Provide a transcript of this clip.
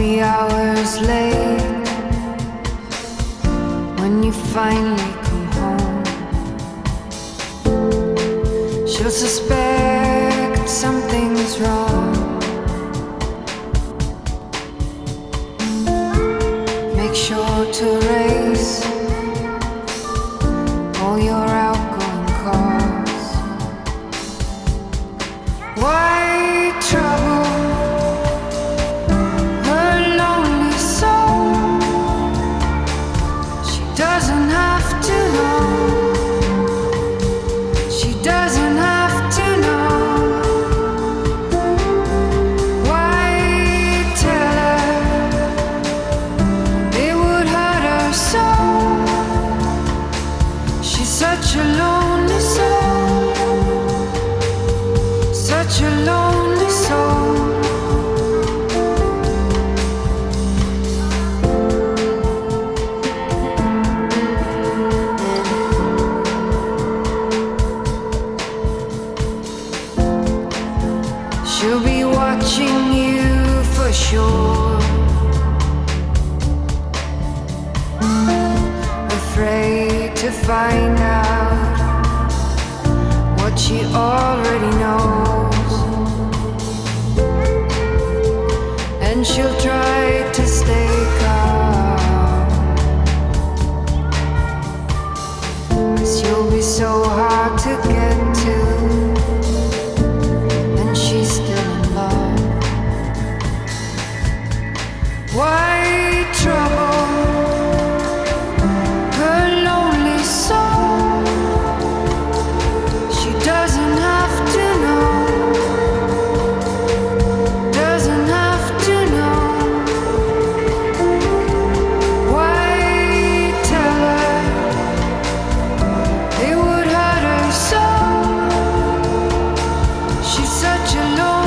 the hours late when you finally come home. She'll suspect something's wrong. Make sure to erase all your outgoing calls. Why trouble her lonely soul? She doesn't have to know. She doesn't have to know. Why tell her it would hurt her so? She's such a lonely soul, such a lonely soul. She'll be watching you for sure, afraid to find out what she already knows. And she'll try to stay calm, 'cause you'll be so hard to get to, and she's still in love. Why trouble her lonely soul? She doesn't have to know, doesn't have to know. Why tell her it would hurt her so? She's such a lonely